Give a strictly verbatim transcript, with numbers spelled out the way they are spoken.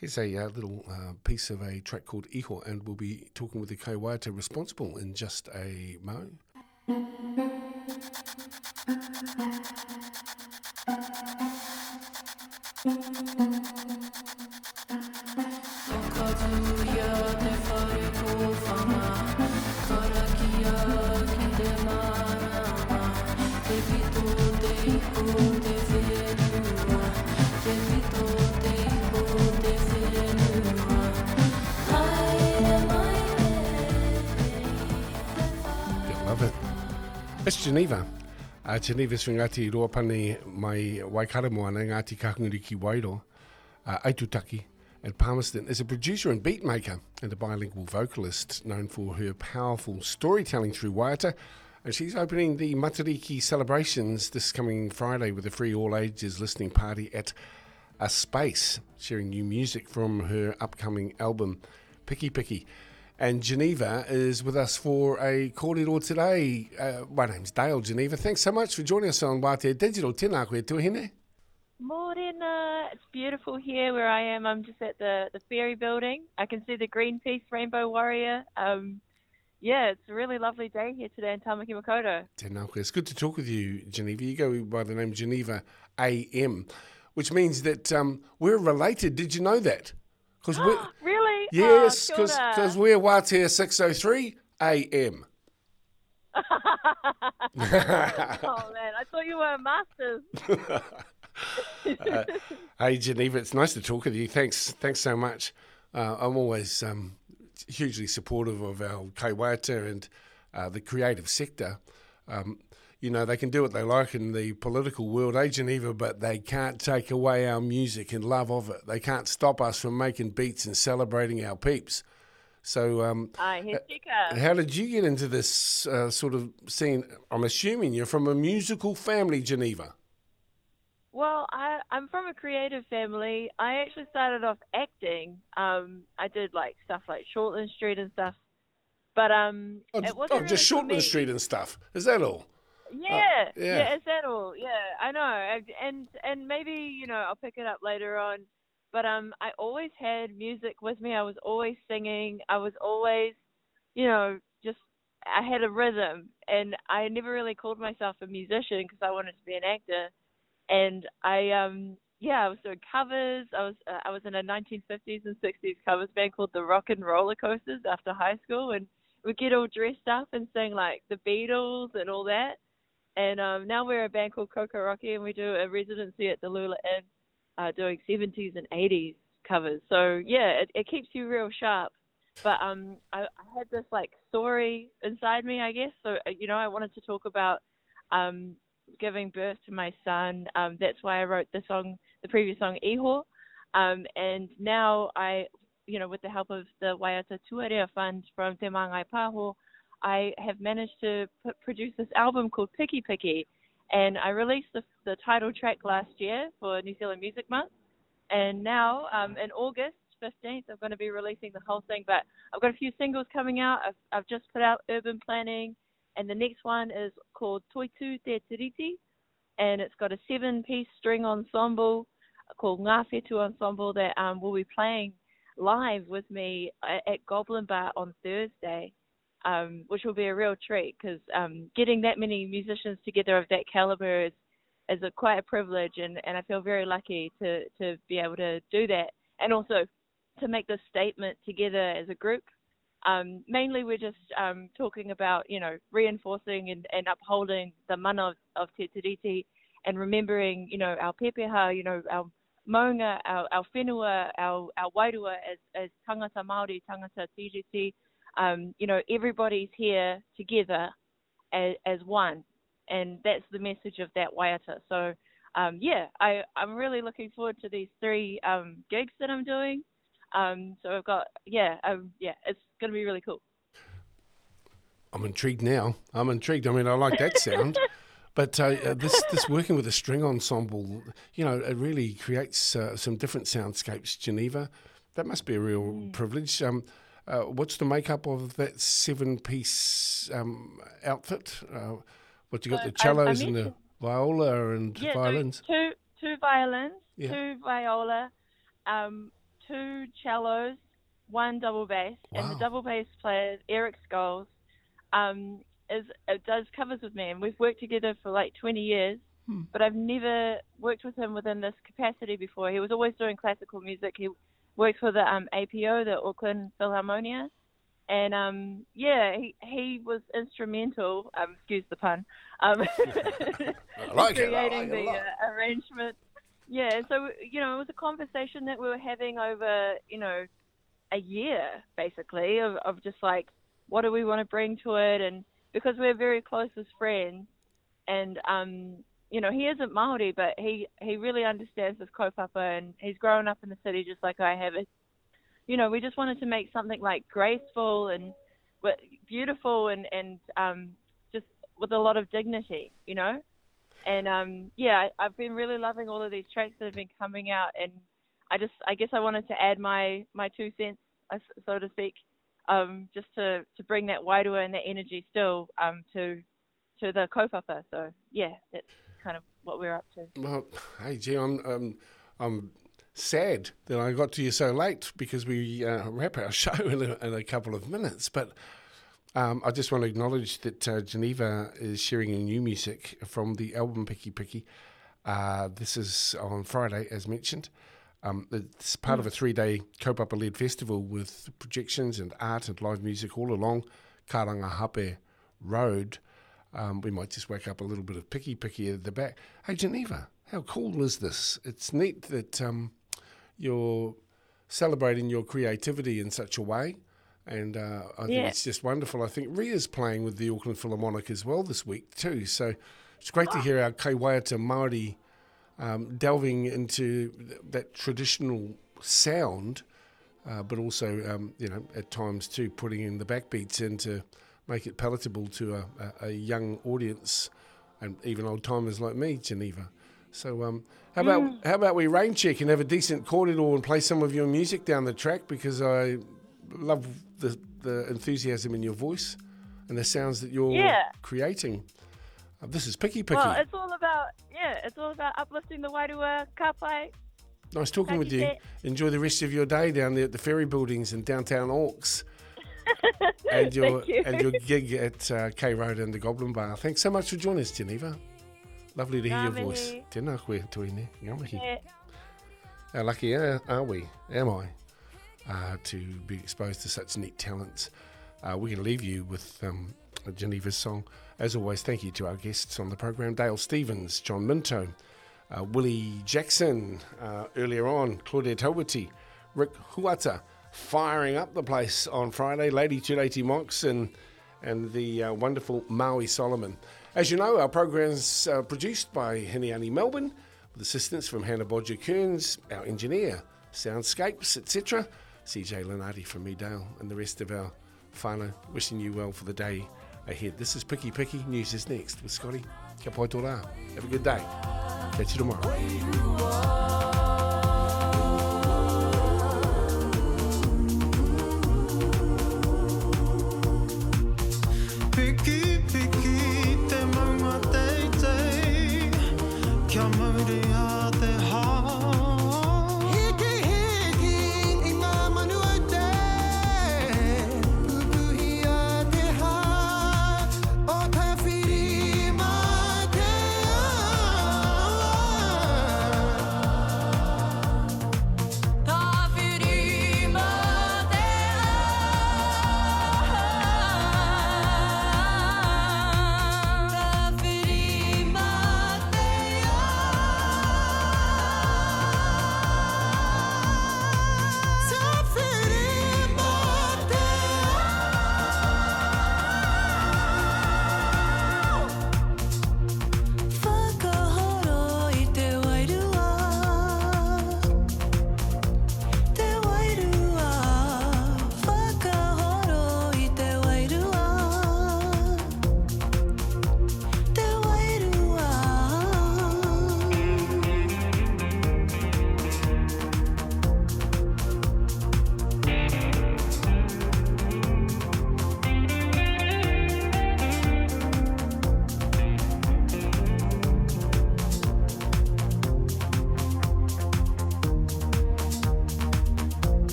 Here's a uh, little uh, piece of a track called Iho, and we'll be talking with the Kaiwaiata responsible in just a mo. Love it. It's Geneva. Uh, Geneva's Ngāti Roapane mai Waikaremoana, Ngāti Kakunguri ki Wairo, uh, Aitutaki, and Palmerston is a producer and beat maker and a bilingual vocalist known for her powerful storytelling through waiata. And she's opening the Matariki celebrations this coming Friday with a free all-ages listening party at A Space, sharing new music from her upcoming album, Piki Piki. And Geneva is with us for a kōrero today. Uh, my name's Dale, Geneva. Thanks so much for joining us on Wātea Digital. Tēnā koe tuahine. Morena. It's beautiful here where I am. I'm just at the, the ferry building. I can see the Greenpeace Rainbow Warrior. Um, yeah, it's a really lovely day here today in Tamaki Makaurau. Tēnā koe. It's good to talk with you, Geneva. You go by the name Geneva A M, which means that um, we're related. Did you know that? Cause we're, really? Yes, because oh, we're Wātea six oh three A M. Oh, man. I thought you were a master's. uh, hey, Geneva, it's nice to talk with you. Thanks thanks so much. Uh, I'm always um, hugely supportive of our Kaiwaiata and uh, the creative sector. Um, you know, they can do what they like in the political world, eh, Geneva, but they can't take away our music and love of it. They can't stop us from making beats and celebrating our peeps. So um, Aye, uh, how did you get into this uh, sort of scene? I'm assuming you're from a musical family, Geneva. Well, I, I'm from a creative family. I actually started off acting. Um, I did like stuff like Shortland Street and stuff. But um, oh, it wasn't oh really just Shortland Street and stuff. Is that all? Yeah, oh, yeah, yeah, is that all? Yeah, I know. And and maybe, you know, I'll pick it up later on. But um, I always had music with me. I was always singing. I was always, you know, just, I had a rhythm. And I never really called myself a musician because I wanted to be an actor. And I, um, yeah, I was doing covers. I was uh, I was in a nineteen fifties and sixties covers band called the Rock and Roller Coasters after high school. And we'd get all dressed up and sing like the Beatles and all that. And um, now we're a band called Coco Rocky, and we do a residency at the Lula Inn uh, doing seventies and eighties covers. So, yeah, it, it keeps you real sharp. But um, I, I had this, like, story inside me, I guess. So, you know, I wanted to talk about um, giving birth to my son. Um, that's why I wrote the song, the previous song, Iho. Um, and now I, you know, with the help of the Waiata Tuarea Fund from Te Māngai Pāho, I have managed to put, produce this album called Piki Piki, and I released the, the title track last year for New Zealand Music Month, and now um, in August fifteenth I'm going to be releasing the whole thing, but I've got a few singles coming out. I've, I've just put out Urban Planning, and the next one is called Toitu Te Tiriti, and it's got a seven-piece string ensemble called Ngā Whetū Ensemble that um, will be playing live with me at, at Goblin Bar on Thursday. Um, which will be a real treat because um, getting that many musicians together of that caliber is, is a, quite a privilege, and, and I feel very lucky to, to be able to do that, and also to make this statement together as a group. Um, mainly we're just um, talking about, you know, reinforcing and, and upholding the mana of, of Te Tiriti and remembering, you know, our pepeha, you know, our maunga, our, our whenua, our, our wairua as, as tangata Māori, tangata Tiriti. Um, you know, everybody's here together as, as one, and that's the message of that waiata. So, um, yeah, I, I'm really looking forward to these three um, gigs that I'm doing. Um, so I've got, yeah, um, yeah, it's going to be really cool. I'm intrigued now. I'm intrigued. I mean, I like that sound. But uh, uh, this this working with a string ensemble, you know, it really creates uh, some different soundscapes, Geneva. That must be a real mm. privilege. Um, uh, what's the makeup of that seven-piece um, outfit? Uh, what you got, so the cellos I, I and the viola and yeah, violins? Two, two violins, yeah. two viola, um, two cellos, one double bass, Wow. and the double bass player, Eric Scholes, um, is it does covers with me, and we've worked together for like twenty years. Hmm. But I've never worked with him within this capacity before. He was always doing classical music. He works for the um, A P O, the Auckland Philharmonia. And, um, yeah, he he was instrumental, um, excuse the pun, um, I like in it. I creating like it a the lot. uh, arrangement. Yeah, so, you know, it was a conversation that we were having over, you know, a year, basically, of, of just like, what do we want to bring to it? And because we're very close as friends, and, um, you know, he isn't Māori, but he, he really understands his kaupapa, and he's grown up in the city just like I have. It, you know, we just wanted to make something like graceful and beautiful and, and um, just with a lot of dignity, you know? And, um, yeah, I've been really loving all of these tracks that have been coming out, and I just, I guess I wanted to add my, my two cents, so to speak, um, just to, to bring that wairua and that energy still um, to to the kaupapa. So, yeah, that's kind of what we're up to. Well, hey, gee, I'm, um, I'm sad that I got to you so late because we uh, wrap our show in a, in a couple of minutes. But um, I just want to acknowledge that uh, Geneva is sharing new music from the album Piki Piki. Uh, this is on Friday, as mentioned. Um, it's part mm. of a three-day kaupapa-led festival with projections and art and live music all along Karangahape Road. Um, we might just wake up a little bit of Piki Piki at the back. Hey, Geneva, how cool is this? It's neat that um, you're celebrating your creativity in such a way, and uh, I think yeah. it's just wonderful. I think Ria's playing with the Auckland Philharmonic as well this week too, so it's great to hear our Kaiwaiata Māori um, delving into th- that traditional sound, uh, but also, um, you know, at times too, putting in the backbeats in to make it palatable to a, a, a young audience and even old timers like me, Geneva. So um, how about Mm. how about we rain check and have a decent corridor and play some of your music down the track, because I love the the enthusiasm in your voice and the sounds that you're Yeah. creating. Uh, this is Piki Piki. Well, it's all about, yeah, it's all about uplifting the wairua, ka pai. Nice talking with you. Thank Enjoy the rest of your day down there at the ferry buildings in downtown Auckland. and your Thank you. and your gig at uh, K Road and the Goblin Bar. Thanks so much for joining us, Geneva. Lovely to hear your Ngā voice. mihi. Tēnā koe tuine. Ngā mihi. Yeah. How lucky are, are we, am I, uh, to be exposed to such neat talents. Uh, we're going to leave you with um, Geneva's song. As always, thank you to our guests on the program, Dale Stevens, John Minto, uh, Willie Jackson, uh, earlier on, Claudia Tawiti, Rick Huata, firing up the place on Friday, Lady Tureti Monks and, and the uh, wonderful Maui Solomon. As you know, our program's uh, produced by Hiniani Melbourne, with assistance from Hannah Bodger Kearns, our engineer, Soundscapes, et cetera. C J Lenardi from me, Dale, and the rest of our whānau, wishing you well for the day ahead. This is Piki Piki. News is next with Scotty. Kia pai tō rā. Have a good day. Catch you tomorrow.